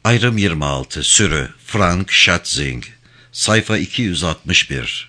Ayrım 26. Sürü Frank Schatzing. Sayfa 261.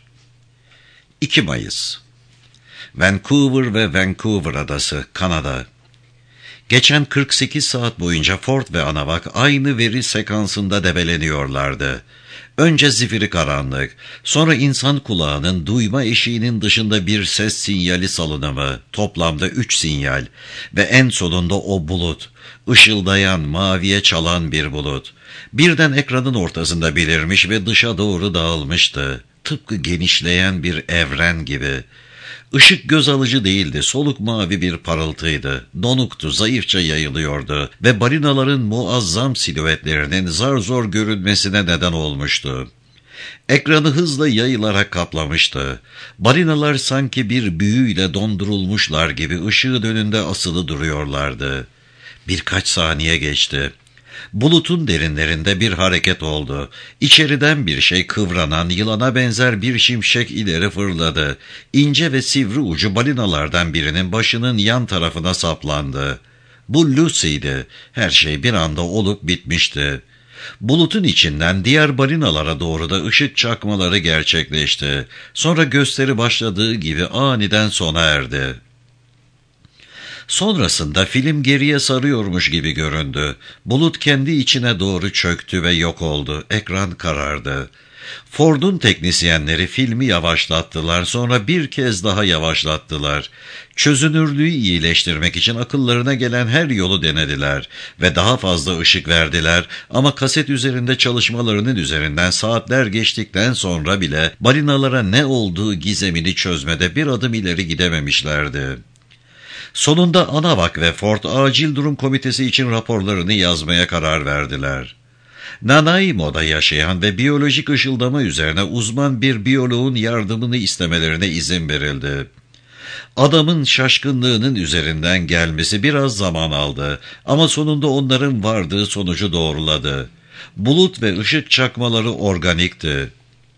2 Mayıs. Vancouver ve Vancouver Adası, Kanada. Geçen 48 saat boyunca Ford ve Anavak aynı veri sekansında debeleniyorlardı. Önce zifiri karanlık, sonra insan kulağının duyma eşiğinin dışında bir ses sinyali salınımı, toplamda 3 sinyal ve en sonunda o bulut, ışıldayan, maviye çalan bir bulut. Birden ekranın ortasında belirmiş ve dışa doğru dağılmıştı. Tıpkı genişleyen bir evren gibi. Işık göz alıcı değildi, soluk mavi bir parıltıydı. Donuktu, zayıfça yayılıyordu ve balinaların muazzam silüetlerinin zar zor görünmesine neden olmuştu. Ekranı hızla yayılarak kaplamıştı. Balinalar sanki bir büyüyle dondurulmuşlar gibi ışığın önünde asılı duruyorlardı. Birkaç saniye geçti. Bulutun derinlerinde bir hareket oldu. İçeriden bir şey kıvranan, yılana benzer bir şimşek ileri fırladı. İnce ve sivri ucu balinalardan birinin başının yan tarafına saplandı. Bu Lucy'di. Her şey bir anda olup bitmişti. Bulutun içinden diğer balinalara doğru da ışık çakmaları gerçekleşti. Sonra gösteri başladığı gibi aniden sona erdi. Sonrasında film geriye sarıyormuş gibi göründü. Bulut kendi içine doğru çöktü ve yok oldu. Ekran karardı. Ford'un teknisyenleri filmi yavaşlattılar, sonra bir kez daha yavaşlattılar. Çözünürlüğü iyileştirmek için akıllarına gelen her yolu denediler ve daha fazla ışık verdiler ama kaset üzerinde çalışmalarının üzerinden saatler geçtikten sonra bile balinalara ne olduğu gizemini çözmede bir adım ileri gidememişlerdi. Sonunda Anavak ve Ford Acil Durum Komitesi için raporlarını yazmaya karar verdiler. Nanaimo'da yaşayan ve biyolojik ışıldama üzerine uzman bir biyoloğun yardımını istemelerine izin verildi. Adamın şaşkınlığının üzerinden gelmesi biraz zaman aldı ama sonunda onların vardığı sonucu doğruladı. Bulut ve ışık çakmaları organikti.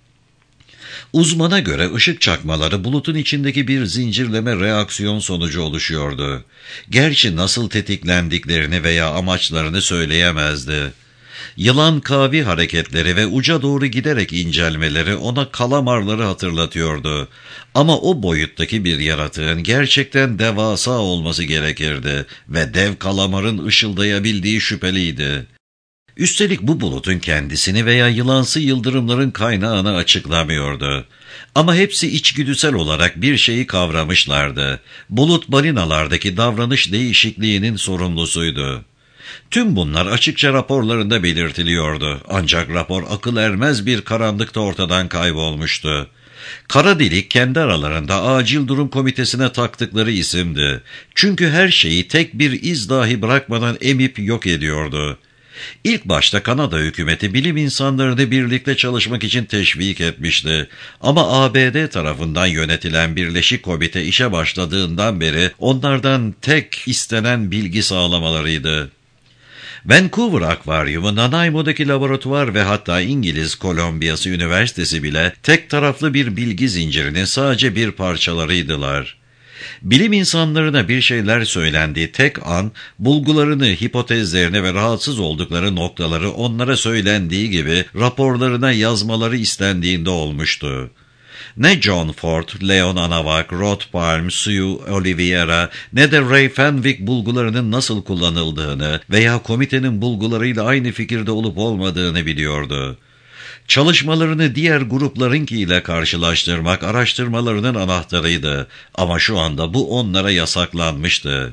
Uzmana göre ışık çakmaları bulutun içindeki bir zincirleme reaksiyon sonucu oluşuyordu. Gerçi nasıl tetiklendiklerini veya amaçlarını söyleyemezdi. Yılan kavi hareketleri ve uca doğru giderek incelmeleri ona kalamarları hatırlatıyordu. Ama o boyuttaki bir yaratığın gerçekten devasa olması gerekirdi ve dev kalamarın ışıldayabildiği şüpheliydi. Üstelik bu bulutun kendisini veya yılansı yıldırımların kaynağını açıklamıyordu. Ama hepsi içgüdüsel olarak bir şeyi kavramışlardı. Bulut balinalardaki davranış değişikliğinin sorumlusuydu. Tüm bunlar açıkça raporlarında belirtiliyordu. Ancak rapor akıl ermez bir karanlıkta ortadan kaybolmuştu. Kara delik kendi aralarında acil durum komitesine taktıkları isimdi. Çünkü her şeyi tek bir iz dahi bırakmadan emip yok ediyordu. İlk başta Kanada hükümeti bilim insanlarını birlikte çalışmak için teşvik etmişti. Ama ABD tarafından yönetilen Birleşik Komite işe başladığından beri onlardan tek istenen bilgi sağlamalarıydı. Vancouver Akvaryumu, Nanaimo'daki laboratuvar ve hatta İngiliz Kolombiyası Üniversitesi bile tek taraflı bir bilgi zincirinin sadece bir parçalarıydılar. Bilim insanlarına bir şeyler söylendiği tek an, bulgularını, hipotezlerini ve rahatsız oldukları noktaları onlara söylendiği gibi raporlarına yazmaları istendiğinde olmuştu. Ne John Ford, Leon Anavak, Rod Palm, Sue Oliveira ne de Ray Fenwick bulgularının nasıl kullanıldığını veya komitenin bulgularıyla aynı fikirde olup olmadığını biliyordu. Çalışmalarını diğer gruplarınkiyle karşılaştırmak araştırmalarının anahtarıydı ama şu anda bu onlara yasaklanmıştı.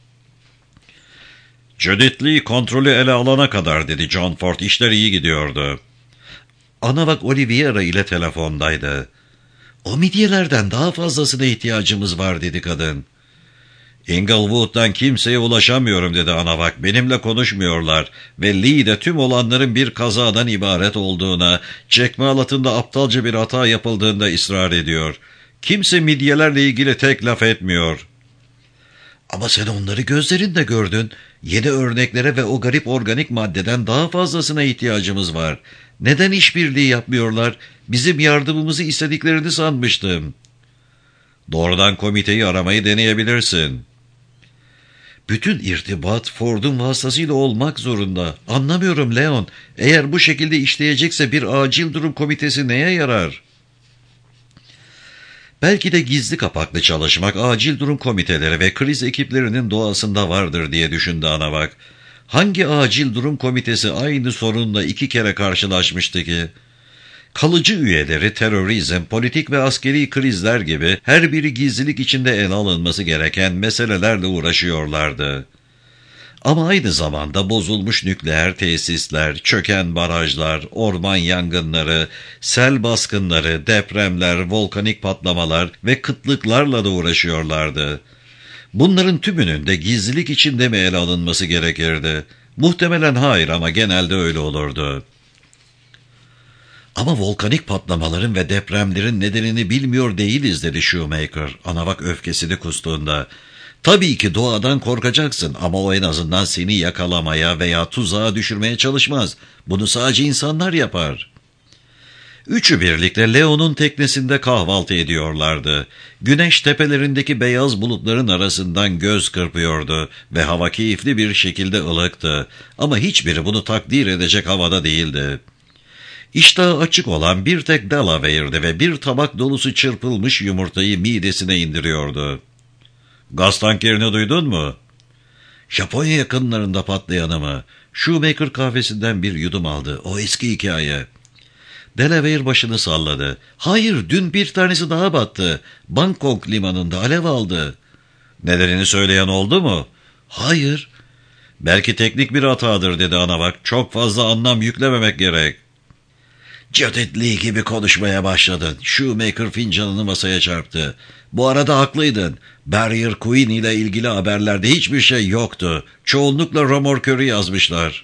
"Judith Lee kontrolü ele alana kadar," dedi John Ford, "işler iyi gidiyordu." Anavak Oliveira ile telefondaydı. "O midyelerden daha fazlasına ihtiyacımız var," dedi kadın. "Inglewood'dan kimseye ulaşamıyorum," dedi Anavak. "Benimle konuşmuyorlar ve Lee de tüm olanların bir kazadan ibaret olduğuna, çekme halatında aptalca bir hata yapıldığında ısrar ediyor. Kimse midyelerle ilgili tek laf etmiyor." "Ama sen onları gözlerinle gördün. Yeni örneklere ve o garip organik maddeden daha fazlasına ihtiyacımız var. Neden işbirliği yapmıyorlar? Bizim yardımımızı istediklerini sanmıştım." "Doğrudan komiteyi aramayı deneyebilirsin." Bütün irtibat Ford'un vasıtasıyla olmak zorunda. Anlamıyorum Leon. Eğer bu şekilde işleyecekse bir acil durum komitesi neye yarar? Belki de gizli kapaklı çalışmak acil durum komiteleri ve kriz ekiplerinin doğasında vardır diye düşündü Anavak. Hangi acil durum komitesi aynı sorunla 2 kere karşılaşmıştı ki? Kalıcı üyeleri terörizm, politik ve askeri krizler gibi her biri gizlilik içinde ele alınması gereken meselelerle uğraşıyorlardı. Ama aynı zamanda bozulmuş nükleer tesisler, çöken barajlar, orman yangınları, sel baskınları, depremler, volkanik patlamalar ve kıtlıklarla da uğraşıyorlardı. Bunların tümünün de gizlilik içinde mi ele alınması gerekirdi? Muhtemelen hayır ama genelde öyle olurdu. Ama volkanik patlamaların ve depremlerin nedenini bilmiyor değiliz dedi Shoemaker, Anavak öfkesini kustuğunda. Tabii ki doğadan korkacaksın ama o en azından seni yakalamaya veya tuzağa düşürmeye çalışmaz. Bunu sadece insanlar yapar. Üçü birlikte Leo'nun teknesinde kahvaltı ediyorlardı. Güneş tepelerindeki beyaz bulutların arasından göz kırpıyordu ve hava keyifli bir şekilde ılıktı. Ama hiçbiri bunu takdir edecek havada değildi. İştahı açık olan bir tek Delaware'di ve bir tabak dolusu çırpılmış yumurtayı midesine indiriyordu. "Gaz tankerini duydun mu?" "Japonya yakınlarında patlayanı mı?" Shoemaker kahvesinden bir yudum aldı. "O eski hikaye." Delaware başını salladı. "Hayır, dün bir tanesi daha battı. Bangkok limanında alev aldı." "Nedenini söyleyen oldu mu?" "Hayır." "Belki teknik bir hatadır," dedi Anavak. "Çok fazla anlam yüklememek gerek." "Cötetliği gibi konuşmaya başladın." Shoemaker fincanını masaya çarptı. "Bu arada haklıydın. Barrier Queen ile ilgili haberlerde hiçbir şey yoktu. Çoğunlukla romorkörü yazmışlar."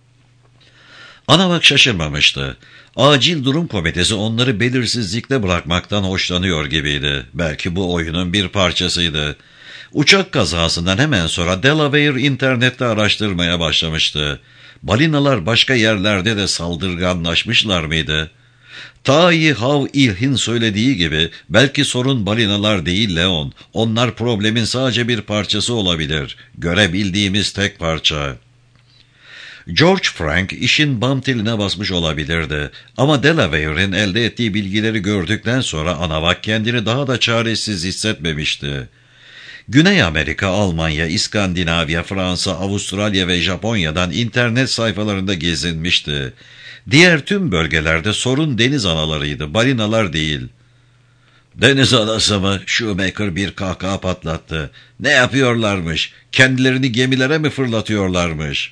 Anavak şaşırmamıştı. Acil durum komitesi onları belirsizlikle bırakmaktan hoşlanıyor gibiydi. Belki bu oyunun bir parçasıydı. Uçak kazasından hemen sonra Delaware internette araştırmaya başlamıştı. Balinalar başka yerlerde de saldırganlaşmışlar mıydı? Tai Hav İlh'in söylediği gibi belki sorun balinalar değil Leon. Onlar problemin sadece bir parçası olabilir. Görebildiğimiz tek parça. George Frank işin bam teline basmış olabilirdi. Ama Delaware'in elde ettiği bilgileri gördükten sonra Anavak kendini daha da çaresiz hissetmemişti. Güney Amerika, Almanya, İskandinavya, Fransa, Avustralya ve Japonya'dan internet sayfalarında gezinmişti. Diğer tüm bölgelerde sorun deniz analarıydı, balinalar değil. "Deniz anası mı?" Shoemaker bir kahkaha patlattı. "Ne yapıyorlarmış? Kendilerini gemilere mi fırlatıyorlarmış?"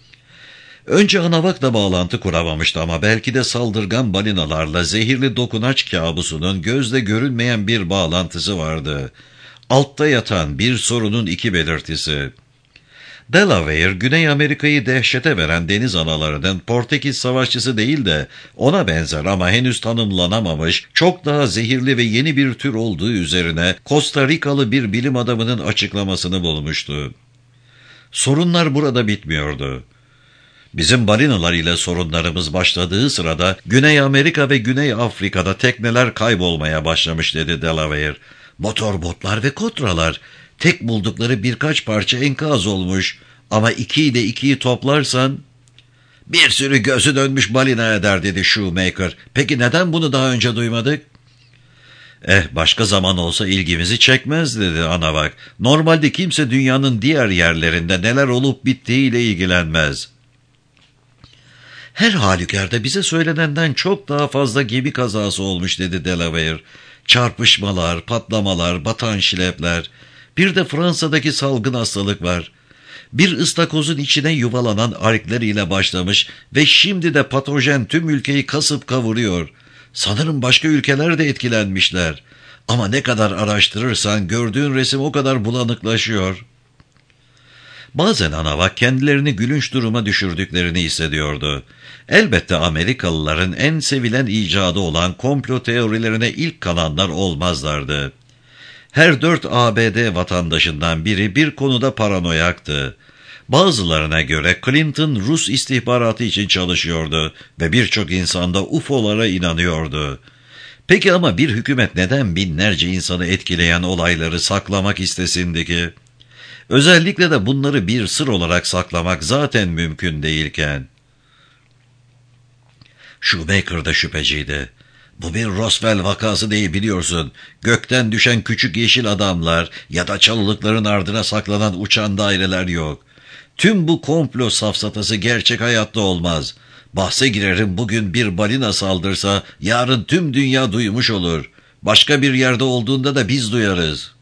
Önce Anavak'la bağlantı kuramamıştı ama belki de saldırgan balinalarla zehirli dokunaç kabusunun gözle görünmeyen bir bağlantısı vardı. Altta yatan bir sorunun iki belirtisi. Delaware, Güney Amerika'yı dehşete veren deniz analarının Portekiz savaşçısı değil de ona benzer ama henüz tanımlanamamış, çok daha zehirli ve yeni bir tür olduğu üzerine Costa Rikalı bir bilim adamının açıklamasını bulmuştu. Sorunlar burada bitmiyordu. "Bizim balinalar ile sorunlarımız başladığı sırada Güney Amerika ve Güney Afrika'da tekneler kaybolmaya başlamış," dedi Delaware. "Motor botlar ve kotralar. Tek buldukları birkaç parça enkaz olmuş. Ama 2 ile 2'yi toplarsan..." "Bir sürü gözü dönmüş balina eder," dedi Shoemaker. "Peki neden bunu daha önce duymadık?" Başka zaman olsa ilgimizi çekmez," dedi Anavak. "Normalde kimse dünyanın diğer yerlerinde neler olup bittiğiyle ilgilenmez." "Her halükarda bize söylenenden çok daha fazla gemi kazası olmuş," dedi Delaware. "Çarpışmalar, patlamalar, batan şilepler. Bir de Fransa'daki salgın hastalık var. Bir ıstakozun içine yuvalanan arkler ile başlamış ve şimdi de patojen tüm ülkeyi kasıp kavuruyor. Sanırım başka ülkeler de etkilenmişler. Ama ne kadar araştırırsan gördüğün resim o kadar bulanıklaşıyor." Bazen Anavak kendilerini gülünç duruma düşürdüklerini hissediyordu. Elbette Amerikalıların en sevilen icadı olan komplo teorilerine ilk kalanlar olmazlardı. Her 4 ABD vatandaşından biri bir konuda paranoyaktı. Bazılarına göre Clinton Rus istihbaratı için çalışıyordu ve birçok insan da UFO'lara inanıyordu. Peki ama bir hükümet neden binlerce insanı etkileyen olayları saklamak istesindi ki? Özellikle de bunları bir sır olarak saklamak zaten mümkün değilken. Shoemaker da şüpheciydi. Bu bir Roswell vakası değil, biliyorsun. Gökten düşen küçük yeşil adamlar ya da çalılıkların ardına saklanan uçan daireler yok. Tüm bu komplo safsatası gerçek hayatta olmaz. Bahse girerim, bugün bir balina saldırsa yarın tüm dünya duymuş olur. Başka bir yerde olduğunda da biz duyarız.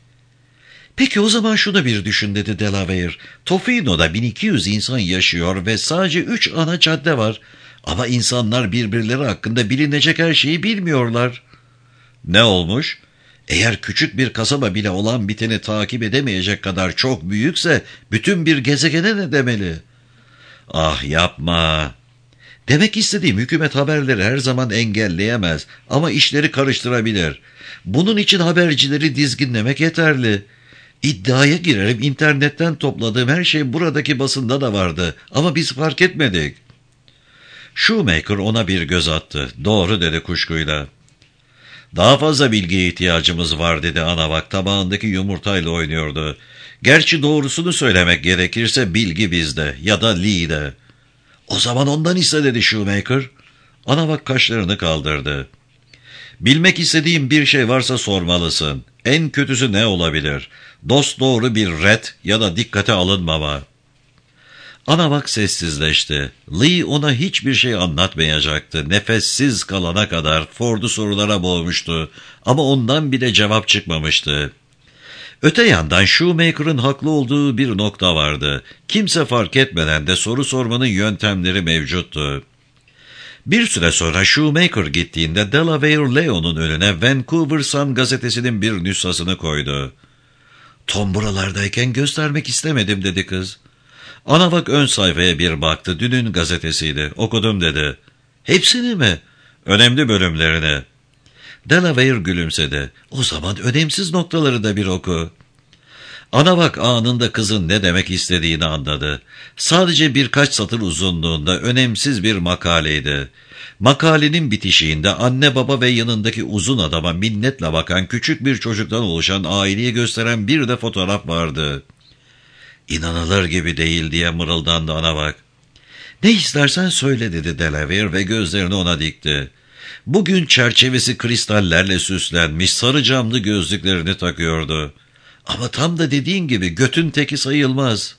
Peki o zaman şunu bir düşün, dedi Delaware. Tofino'da 1200 insan yaşıyor ve sadece 3 ana cadde var. Ama insanlar birbirleri hakkında bilinecek her şeyi bilmiyorlar. Ne olmuş? Eğer küçük bir kasaba bile olan biteni takip edemeyecek kadar çok büyükse bütün bir gezegene ne demeli? Ah, yapma. Demek istediğim, hükümet haberleri her zaman engelleyemez ama işleri karıştırabilir. Bunun için habercileri dizginlemek yeterli. İddiaya girerim, internetten topladığım her şey buradaki basında da vardı ama biz fark etmedik. Shoemaker ona bir göz attı. Doğru, dedi kuşkuyla. Daha fazla bilgiye ihtiyacımız var, dedi Anavak tabağındaki yumurtayla oynuyordu. Gerçi doğrusunu söylemek gerekirse bilgi bizde ya da Lee'de. O zaman ondan iste, dedi Shoemaker. Anavak kaşlarını kaldırdı. Bilmek istediğim bir şey varsa sormalısın. En kötüsü ne olabilir? Dosdoğru bir ret ya da dikkate alınmama. Anavak sessizleşti. Lee ona hiçbir şey anlatmayacaktı. Nefessiz kalana kadar Ford'u sorulara boğmuştu. Ama ondan bile cevap çıkmamıştı. Öte yandan Shoemaker'ın haklı olduğu bir nokta vardı. Kimse fark etmeden de soru sormanın yöntemleri mevcuttu. Bir süre sonra Shoemaker gittiğinde Delaware Leo'nun önüne Vancouver Sun gazetesinin bir nüshasını koydu. Tom buralardayken göstermek istemedim, dedi kız. Anavak ön sayfaya bir baktı. Dünün gazetesiydi. Okudum, dedi. Hepsini mi? Önemli bölümlerini. Delaware gülümsedi. O zaman önemsiz noktaları da bir oku. Anavak anında kızın ne demek istediğini anladı. Sadece birkaç satır uzunluğunda önemsiz bir makaleydi. Makalenin bitişiğinde anne baba ve yanındaki uzun adama minnetle bakan küçük bir çocuktan oluşan aileyi gösteren bir de fotoğraf vardı. İnanılır gibi değil, diye mırıldandı Anavak. Ne istersen söyle, dedi Delaware ve gözlerini ona dikti. Bugün çerçevesi kristallerle süslenmiş sarı camlı gözlüklerini takıyordu. Ama tam da dediğin gibi götün teki sayılmaz.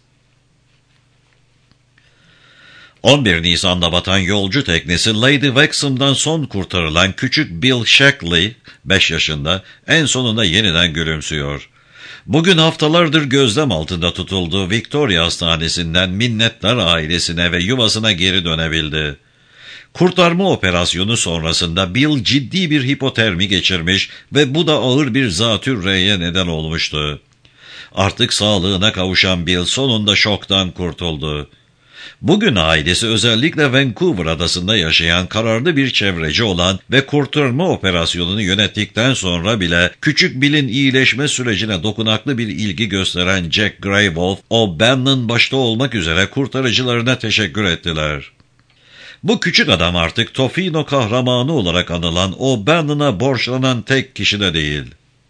11 Nisan'da batan yolcu teknesi Lady Wexham'dan son kurtarılan küçük Bill Shackley, 5 yaşında, en sonunda yeniden gülümsüyor. Bugün haftalardır gözlem altında tutulduğu Victoria Hastanesi'nden minnettar ailesine ve yuvasına geri dönebildi. Kurtarma operasyonu sonrasında Bill ciddi bir hipotermi geçirmiş ve bu da ağır bir zatürreye neden olmuştu. Artık sağlığına kavuşan Bill sonunda şoktan kurtuldu. Bugün ailesi, özellikle Vancouver adasında yaşayan kararlı bir çevreci olan ve kurtarma operasyonunu yönettikten sonra bile küçük Bill'in iyileşme sürecine dokunaklı bir ilgi gösteren Jack Greywolf, O'Bannon başta olmak üzere kurtarıcılarına teşekkür ettiler. Bu küçük adam artık Tofino kahramanı olarak anılan O'Bannon'a borçlanan tek kişi de değil.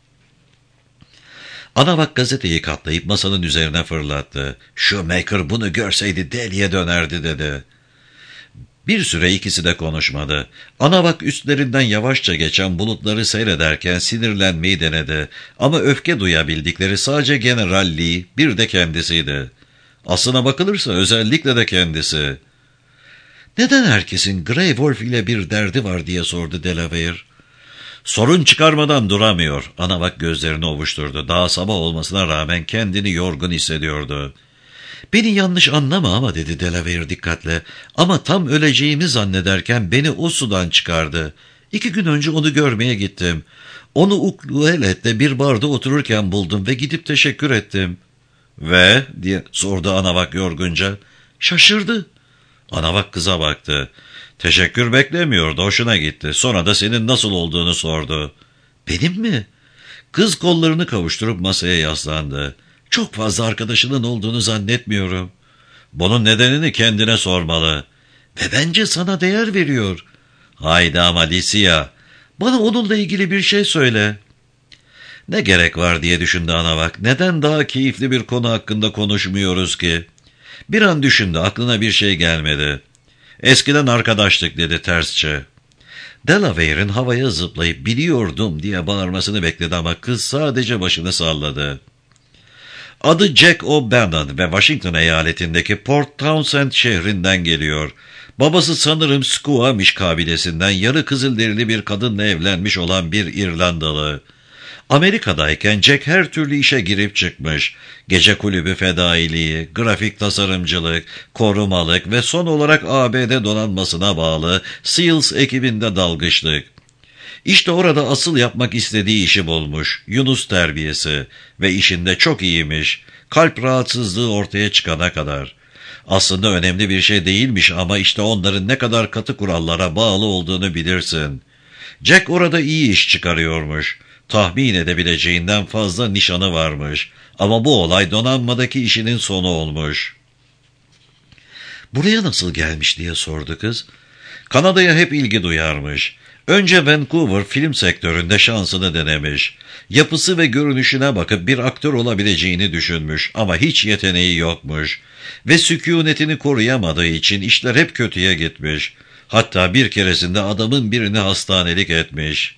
Anavak gazeteyi katlayıp masanın üzerine fırlattı. Shoemaker bunu görseydi deliye dönerdi, dedi. Bir süre ikisi de konuşmadı. Anavak üstlerinden yavaşça geçen bulutları seyrederken sinirlenmeyi denedi. Ama öfke duyabildikleri sadece General Lee, bir de kendisiydi. Aslına bakılırsa özellikle de kendisi. Neden herkesin Grey Wolf ile bir derdi var, diye sordu Delaware. Sorun çıkarmadan duramıyor. Anavak gözlerini ovuşturdu. Daha sabah olmasına rağmen kendini yorgun hissediyordu. Beni yanlış anlama ama, dedi Delaware dikkatle. Ama tam öleceğimi zannederken beni o sudan çıkardı. 2 gün önce onu görmeye gittim. Onu Ukluelet'te bir barda otururken buldum ve gidip teşekkür ettim. Ve? Diye sordu Anavak yorgunca. Şaşırdı. Anavak kıza baktı. Teşekkür beklemiyordu, hoşuna gitti. Sonra da senin nasıl olduğunu sordu. Benim mi? Kız kollarını kavuşturup masaya yaslandı. Çok fazla arkadaşının olduğunu zannetmiyorum. Bunun nedenini kendine sormalı. Ve bence sana değer veriyor. Haydi ama Alicia, bana onunla ilgili bir şey söyle. Ne gerek var diye düşündü Anavak. Neden daha keyifli bir konu hakkında konuşmuyoruz ki? Bir an düşündü, aklına bir şey gelmedi. Eskiden arkadaştık dedi tersçe. Delaware'in havaya zıplayıp biliyordum diye bağırmasını bekledi ama kız sadece başını salladı. Adı Jack O'Bannon ve Washington eyaletindeki Port Townsend şehrinden geliyor. Babası sanırım Squamish kabilesinden yarı kızılderili bir kadınla evlenmiş olan bir İrlandalı. Amerika'dayken Jack her türlü işe girip çıkmış. Gece kulübü fedailiği, grafik tasarımcılık, korumalık ve son olarak ABD donanmasına bağlı SEALS ekibinde dalgıçlık. İşte orada asıl yapmak istediği işi bulmuş, Yunus terbiyesi ve işinde çok iyiymiş, kalp rahatsızlığı ortaya çıkana kadar. Aslında önemli bir şey değilmiş ama işte onların ne kadar katı kurallara bağlı olduğunu bilirsin. Jack orada iyi iş çıkarıyormuş. Tahmin edebileceğinden fazla nişanı varmış. Ama bu olay donanmadaki işinin sonu olmuş. Buraya nasıl gelmiş diye sordu kız. Kanada'ya hep ilgi duyarmış. Önce Vancouver film sektöründe şansını denemiş. Yapısı ve görünüşüne bakıp bir aktör olabileceğini düşünmüş ama hiç yeteneği yokmuş. Ve sükûnetini koruyamadığı için işler hep kötüye gitmiş. Hatta bir keresinde adamın birini hastanelik etmiş.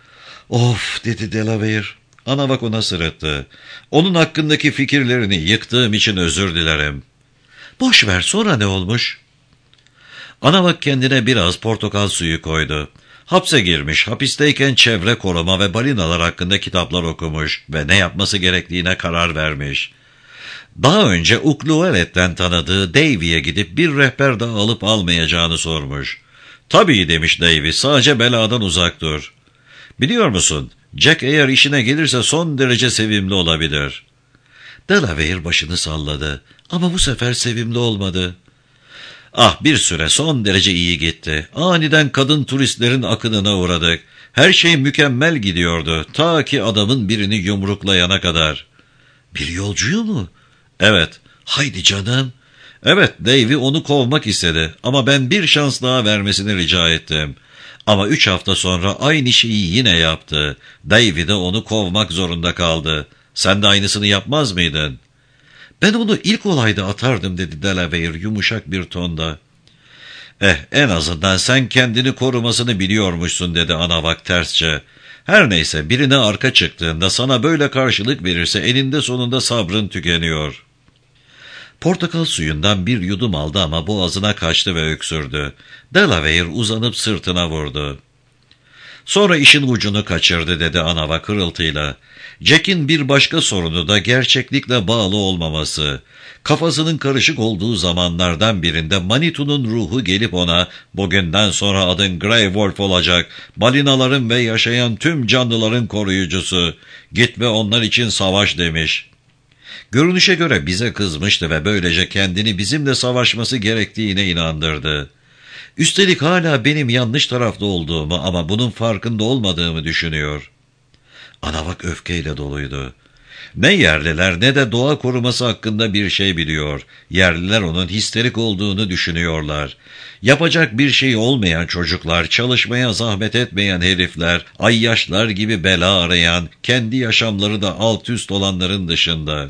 Of dedi Delaware. Anavak ona sırıttı. Onun hakkındaki fikirlerini yıktığım için özür dilerim. Boş ver, sonra ne olmuş? Anavak kendine biraz portakal suyu koydu. Hapse girmiş, hapisteyken çevre koruma ve balinalar hakkında kitaplar okumuş ve ne yapması gerektiğine karar vermiş. Daha önce Ukluelet'ten tanıdığı Davy'ye gidip bir rehber daha alıp almayacağını sormuş. Tabii demiş Davy, sadece beladan uzak dur. Biliyor musun, Jack eğer işine gelirse son derece sevimli olabilir. Delaware başını salladı ama bu sefer sevimli olmadı. Ah, bir süre son derece iyi gitti. Aniden kadın turistlerin akınına uğradık. Her şey mükemmel gidiyordu. Ta ki adamın birini yumruklayana kadar. Bir yolcuyu mu? Evet. Haydi canım. Evet, Davy onu kovmak istedi. Ama ben bir şans daha vermesini rica ettim. Ama 3 hafta sonra aynı şeyi yine yaptı. Davy de onu kovmak zorunda kaldı. Sen de aynısını yapmaz mıydın? Ben onu ilk olayda atardım dedi Delaware yumuşak bir tonda. En azından sen kendini korumasını biliyormuşsun dedi Anavak tersçe. Her neyse, birine arka çıktığında sana böyle karşılık verirse eninde sonunda sabrın tükeniyor. Portakal suyundan bir yudum aldı ama boğazına kaçtı ve öksürdü. Delaware uzanıp sırtına vurdu. Sonra işin ucunu kaçırdı dedi Anavak hırıltıyla. Jack'in bir başka sorunu da gerçeklikle bağlı olmaması. Kafasının karışık olduğu zamanlardan birinde Manitou'nun ruhu gelip ona, bugünden sonra adın Grey Wolf olacak, balinaların ve yaşayan tüm canlıların koruyucusu, git ve onlar için savaş demiş. Görünüşe göre bize kızmıştı ve böylece kendini bizimle savaşması gerektiğine inandırdı. Üstelik hala benim yanlış tarafta olduğumu ama bunun farkında olmadığımı düşünüyor. Anavak öfkeyle doluydu. Ne yerliler ne de doğa koruması hakkında bir şey biliyor. Yerliler onun histerik olduğunu düşünüyorlar. Yapacak bir şey olmayan çocuklar, çalışmaya zahmet etmeyen herifler, ayyaşlar gibi bela arayan, kendi yaşamları da alt üst olanların dışında.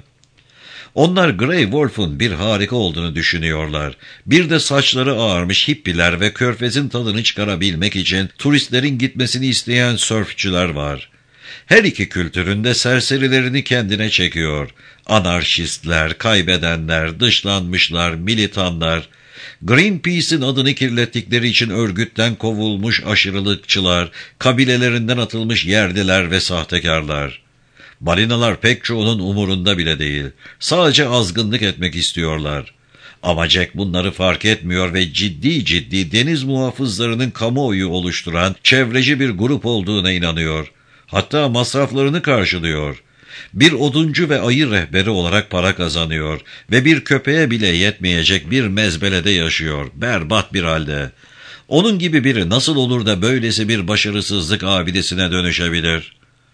Onlar Grey Wolf'un bir harika olduğunu düşünüyorlar. Bir de saçları ağarmış hippiler ve körfezin tadını çıkarabilmek için turistlerin gitmesini isteyen sörfçüler var. Her iki kültürün de serserilerini kendine çekiyor. Anarşistler, kaybedenler, dışlanmışlar, militanlar, Greenpeace'in adını kirlettikleri için örgütten kovulmuş aşırılıkçılar, kabilelerinden atılmış yerliler ve sahtekarlar. Balinalar pek çoğunun umurunda bile değil. Sadece azgınlık etmek istiyorlar. Ama Jack bunları fark etmiyor ve ciddi ciddi deniz muhafızlarının kamuoyu oluşturan çevreci bir grup olduğuna inanıyor. Hatta masraflarını karşılıyor. Bir oduncu ve ayı rehberi olarak para kazanıyor ve bir köpeğe bile yetmeyecek bir mezbelede yaşıyor, berbat bir halde. Onun gibi biri nasıl olur da böylesi bir başarısızlık abidesine dönüşebilir?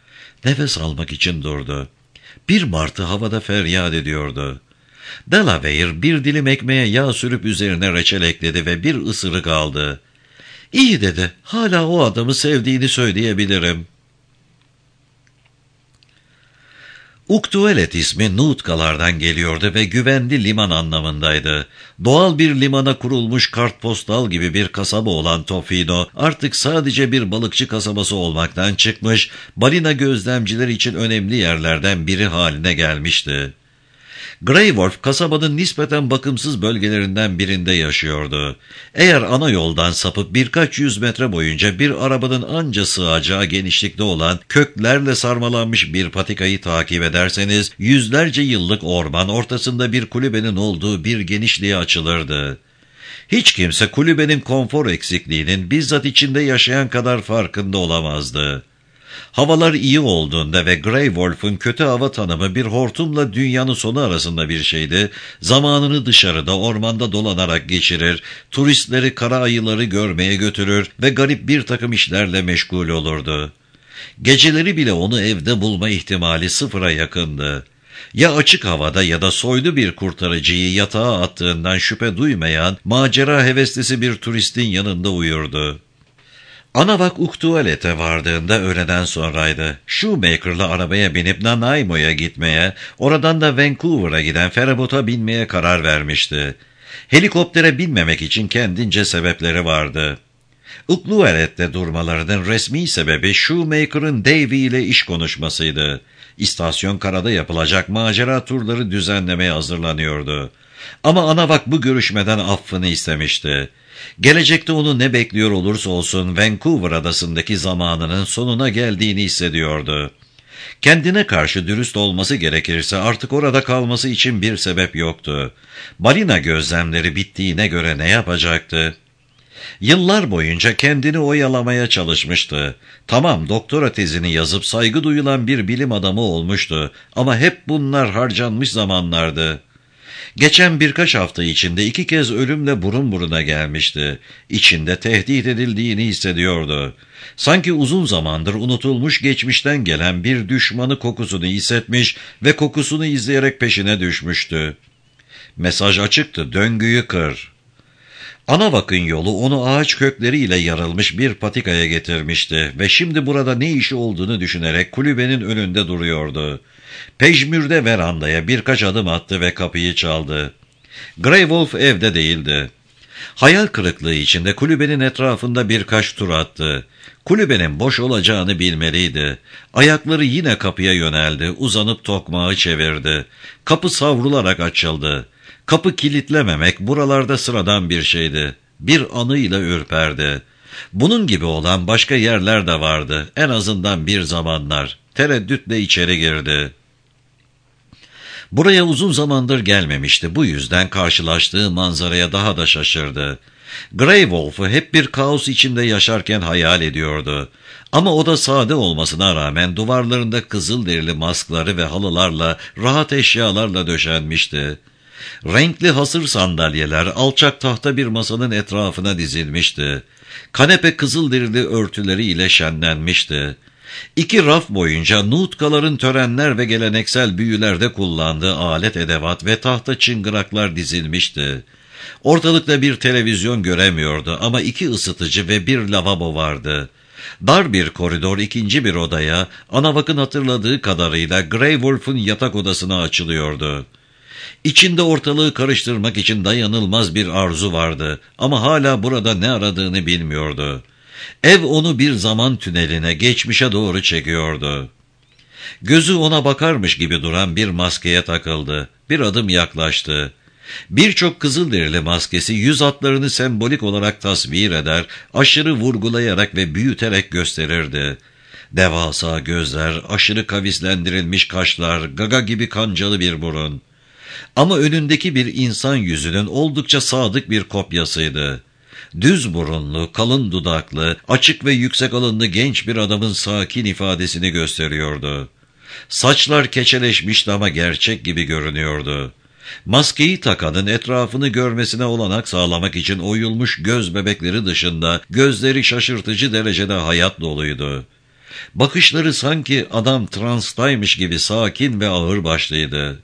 Nefes almak için durdu. Bir martı havada feryat ediyordu. Delaware bir dilim ekmeğe yağ sürüp üzerine reçel ekledi ve bir ısırık aldı. İyi dedi, hala o adamı sevdiğini söyleyebilirim. Uktuelet ismi Nuutkalardan geliyordu ve güvenli liman anlamındaydı. Doğal bir limana kurulmuş kartpostal gibi bir kasaba olan Tofino artık sadece bir balıkçı kasabası olmaktan çıkmış, balina gözlemciler için önemli yerlerden biri haline gelmişti. Grey Wolf kasabanın nispeten bakımsız bölgelerinden birinde yaşıyordu. Eğer ana yoldan sapıp birkaç yüz metre boyunca bir arabanın anca sığacağı genişlikte olan köklerle sarmalanmış bir patikayı takip ederseniz yüzlerce yıllık orman ortasında bir kulübenin olduğu bir genişliğe açılırdı. Hiç kimse kulübenin konfor eksikliğinin bizzat içinde yaşayan kadar farkında olamazdı. Havalar iyi olduğunda ve Grey Wolf'un kötü hava tanımı bir hortumla dünyanın sonu arasında bir şeydi, zamanını dışarıda ormanda dolanarak geçirir, turistleri kara ayıları görmeye götürür ve garip bir takım işlerle meşgul olurdu. Geceleri bile onu evde bulma ihtimali sıfıra yakındı. Ya açık havada ya da soylu bir kurtarıcıyı yatağa attığından şüphe duymayan, macera heveslisi bir turistin yanında uyurdu. Anahuac Uktualet'e vardığında öğleden sonraydı. Shoemaker'la arabaya binip Nanaimo'ya gitmeye, oradan da Vancouver'a giden feribota binmeye karar vermişti. Helikoptere binmemek için kendince sebepleri vardı. Uktualet'te durmalarının resmi sebebi Shoemaker'ın Davy ile iş konuşmasıydı. İstasyon karada yapılacak macera turları düzenlemeye hazırlanıyordu. Ama Anahuac bu görüşmeden affını istemişti. Gelecekte onu ne bekliyor olursa olsun Vancouver adasındaki zamanının sonuna geldiğini hissediyordu. Kendine karşı dürüst olması gerekirse artık orada kalması için bir sebep yoktu. Balina gözlemleri bittiğine göre ne yapacaktı? Yıllar boyunca kendini oyalamaya çalışmıştı. Tamam, doktora tezini yazıp saygı duyulan bir bilim adamı olmuştu ama hep bunlar harcanmış zamanlardı. Geçen birkaç hafta içinde 2 kez ölümle burun buruna gelmişti. İçinde tehdit edildiğini hissediyordu. Sanki uzun zamandır unutulmuş geçmişten gelen bir düşmanı kokusunu hissetmiş ve kokusunu izleyerek peşine düşmüştü. Mesaj açıktı, döngüyü kır. Anahuac'ın yolu onu ağaç kökleriyle yarılmış bir patikaya getirmişti ve şimdi burada ne işi olduğunu düşünerek kulübenin önünde duruyordu. Pejmürde verandaya birkaç adım attı ve kapıyı çaldı. Grey Wolf evde değildi. Hayal kırıklığı içinde kulübenin etrafında birkaç tur attı. Kulübenin boş olacağını bilmeliydi. Ayakları yine kapıya yöneldi, uzanıp tokmağı çevirdi. Kapı savrularak açıldı. Kapı kilitlememek buralarda sıradan bir şeydi. Bir anıyla ürperdi. Bunun gibi olan başka yerler de vardı, en azından bir zamanlar. Tereddütle içeri girdi. Buraya uzun zamandır gelmemişti, bu yüzden karşılaştığı manzaraya daha da şaşırdı. Grey Wolf'u hep bir kaos içinde yaşarken hayal ediyordu. Ama o da sade olmasına rağmen duvarlarında kızılderili maskları ve halılarla, rahat eşyalarla döşenmişti. Renkli hasır sandalyeler alçak tahta bir masanın etrafına dizilmişti. Kanepe kızılderili örtüleriyle şenlenmişti. 2 raf boyunca Nuutkaların törenler ve geleneksel büyülerde kullandığı alet edevat ve tahta çıngıraklar dizilmişti. Ortalıkta bir televizyon göremiyordu ama 2 ısıtıcı ve bir lavabo vardı. Dar bir koridor ikinci bir odaya, Anahuac'ın hatırladığı kadarıyla Grey Wolf'un yatak odasına açılıyordu. İçinde ortalığı karıştırmak için dayanılmaz bir arzu vardı ama hala burada ne aradığını bilmiyordu. Ev onu bir zaman tüneline, geçmişe doğru çekiyordu. Gözü ona bakarmış gibi duran bir maskeye takıldı. Bir adım yaklaştı. Birçok kızılderili maskesi yüz hatlarını sembolik olarak tasvir eder, aşırı vurgulayarak ve büyüterek gösterirdi. Devasa gözler, aşırı kavislendirilmiş kaşlar, gaga gibi kancalı bir burun. Ama önündeki bir insan yüzünün oldukça sadık bir kopyasıydı. Düz burunlu, kalın dudaklı, açık ve yüksek alınlı genç bir adamın sakin ifadesini gösteriyordu. Saçlar keçeleşmişti ama gerçek gibi görünüyordu. Maskeyi takanın etrafını görmesine olanak sağlamak için oyulmuş göz bebekleri dışında gözleri şaşırtıcı derecede hayat doluydu. Bakışları sanki adam transtaymış gibi sakin ve ağırbaşlıydı.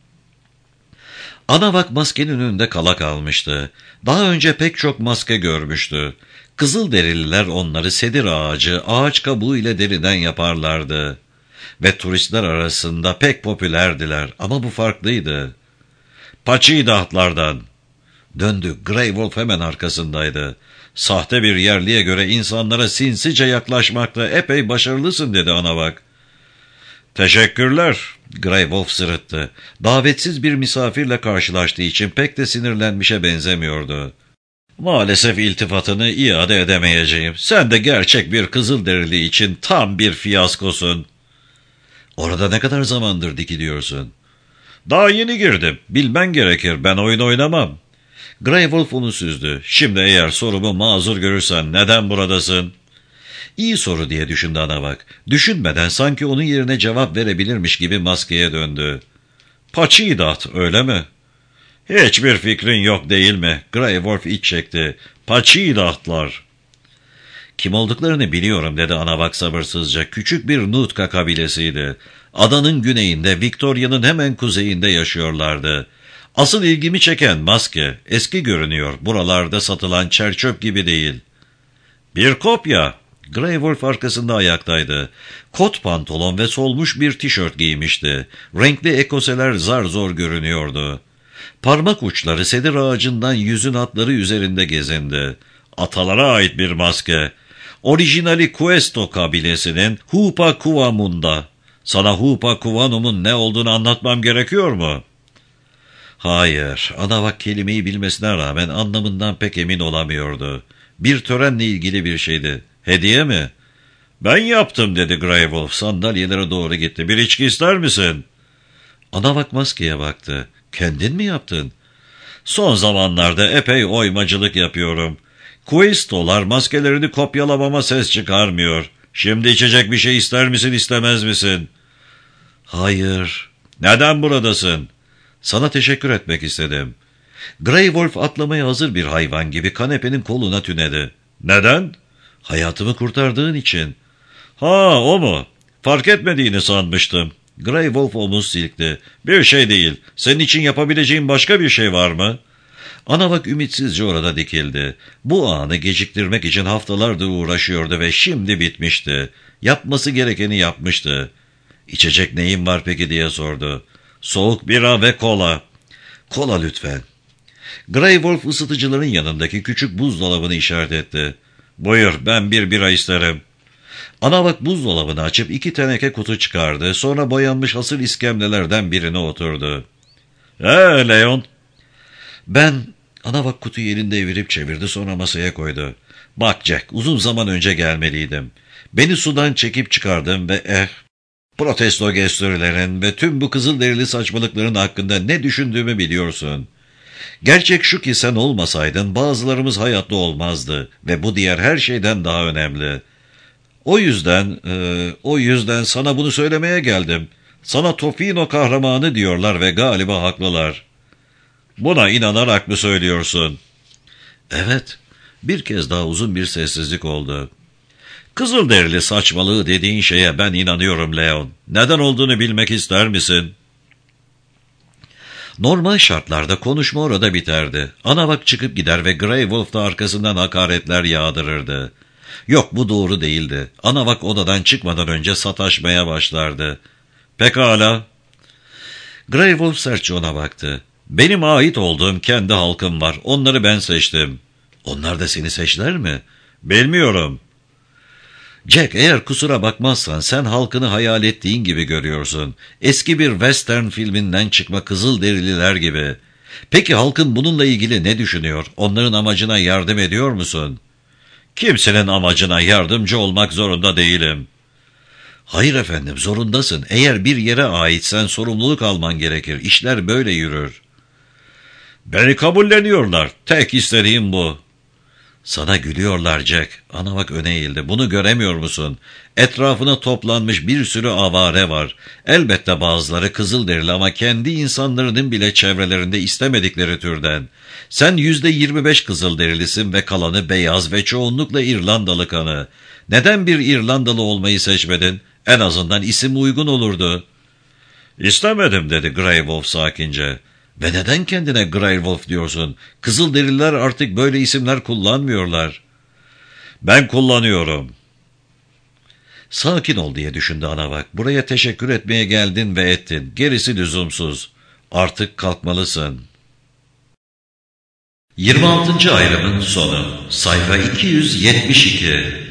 Anahuac maskenin önünde kala kalmıştı. Daha önce pek çok maske görmüştü. Kızılderililer onları sedir ağacı, ağaç kabuğu ile deriden yaparlardı. ve turistler arasında pek popülerdiler ama bu farklıydı. Paçidahtlardan. Döndü. Grey Wolf hemen arkasındaydı. Sahte bir yerliye göre insanlara sinsice yaklaşmakta epey başarılısın dedi Anavak. Teşekkürler. Grey Wolf sırıttı. Davetsiz bir misafirle karşılaştığı için pek de sinirlenmişe benzemiyordu. Maalesef iltifatını iade edemeyeceğim. Sen de gerçek bir Kızılderili için tam bir fiyaskosun. Orada ne kadar zamandır dikiliyorsun? Daha yeni girdim. Bilmen gerekir. Ben oyun oynamam. Grey Wolf onu süzdü. Şimdi eğer sorumu mazur görürsen neden buradasın? İyi soru diye düşündü Anavak. Düşünmeden sanki onun yerine cevap verebilirmiş gibi maskeye döndü. Paçidat öyle mi? Hiçbir fikrin yok değil mi? Grey Wolf iç çekti. Paçidatlar. Kim olduklarını biliyorum dedi Anavak sabırsızca. Küçük bir Nutka kabilesiydi. Adanın güneyinde, Victoria'nın hemen kuzeyinde yaşıyorlardı. Asıl ilgimi çeken maske. Eski görünüyor. Buralarda satılan çerçöp gibi değil. Bir kopya. Grey Wolf arkasında ayaktaydı. Kot pantolon ve solmuş bir tişört giymişti. Renkli ekoseler zar zor görünüyordu. Parmak uçları sedir ağacından yüzün atları üzerinde gezindi. Atalara ait bir maske. Orijinali Questo kabilesinin Hupa Kuvamunda. Sana Hupa Kuvanum'un ne olduğunu anlatmam gerekiyor mu? Hayır, Anavak kelimeyi bilmesine rağmen anlamından pek emin olamıyordu. Bir törenle ilgili bir şeydi. Hediye mi? Ben yaptım dedi Grey Wolf. Sandalyelere doğru gitti. Bir içki ister misin? Anavak maskeye baktı. Kendin mi yaptın? Son zamanlarda epey oymacılık yapıyorum. Questolar maskelerini kopyalamama ses çıkarmıyor. Şimdi içecek bir şey ister misin istemez misin? Hayır. Neden buradasın? Sana teşekkür etmek istedim. Grey Wolf atlamaya hazır bir hayvan gibi kanepenin koluna tünedi. Neden? Hayatımı kurtardığın için. Ha o mu? Fark etmediğini sanmıştım. Grey Wolf omuz silkti. Bir şey değil. Senin için yapabileceğim başka bir şey var mı? Anavak ümitsizce orada dikildi. Bu anı geciktirmek için haftalardır uğraşıyordu ve şimdi bitmişti. Yapması gerekeni yapmıştı. İçecek neyin var peki diye sordu. Soğuk bira ve kola. Kola lütfen. Grey Wolf ısıtıcıların yanındaki küçük buzdolabını işaret etti. Buyur ben bir bira isterim. Anavak buzdolabını açıp 2 teneke kutu çıkardı. Sonra boyanmış hasır iskemlelerden birine oturdu. Leon. Anavak kutuyu elinde evirip çevirdi sonra masaya koydu. Bak Jack uzun zaman önce gelmeliydim. Beni sudan çekip çıkardın ve protesto gösterilerin ve tüm bu kızılderili saçmalıkların hakkında ne düşündüğümü biliyorsun. Gerçek şu ki sen olmasaydın bazılarımız hayatta olmazdı ve bu diğer her şeyden daha önemli. O yüzden sana bunu söylemeye geldim. Sana Tofino kahramanı diyorlar ve galiba haklılar. Buna inanarak mı söylüyorsun? Evet. Bir kez daha uzun bir sessizlik oldu. Kızılderili saçmalığı dediğin şeye ben inanıyorum Leon. Neden olduğunu bilmek ister misin? Normal şartlarda konuşma orada biterdi. Anavak çıkıp gider ve Grey Wolf da arkasından hakaretler yağdırırdı. Yok bu doğru değildi. Anavak odadan çıkmadan önce sataşmaya başlardı. Pekala. Grey Wolf sertçe ona baktı. Benim ait olduğum kendi halkım var. Onları ben seçtim. Onlar da seni seçtiler mi? Bilmiyorum. Jack eğer kusura bakmazsan sen halkını hayal ettiğin gibi görüyorsun. Eski bir western filminden çıkma Kızılderililer gibi. Peki halkın bununla ilgili ne düşünüyor? Onların amacına yardım ediyor musun? Kimsenin amacına yardımcı olmak zorunda değilim. Hayır efendim zorundasın. Eğer bir yere aitsen sorumluluk alman gerekir. İşler böyle yürür. Beni kabulleniyorlar. Tek istediğim bu. Sana gülüyorlar Jack. Anavak öne eğildi. Bunu göremiyor musun? Etrafına toplanmış bir sürü avare var. Elbette bazıları Kızılderili ama kendi insanlarının bile çevrelerinde istemedikleri türden. Sen %25 Kızılderilisin ve kalanı beyaz ve çoğunlukla İrlandalı kanı. Neden bir İrlandalı olmayı seçmedin? En azından isim uygun olurdu. İstemedim dedi Grey Wolf sakince. Ve neden kendine Grey Wolf diyorsun? Kızılderililer artık böyle isimler kullanmıyorlar. Ben kullanıyorum. Sakin ol diye düşündü Anavak. Buraya teşekkür etmeye geldin ve ettin. Gerisi lüzumsuz. Artık kalkmalısın. 26. ayrımın sonu. Sayfa 272.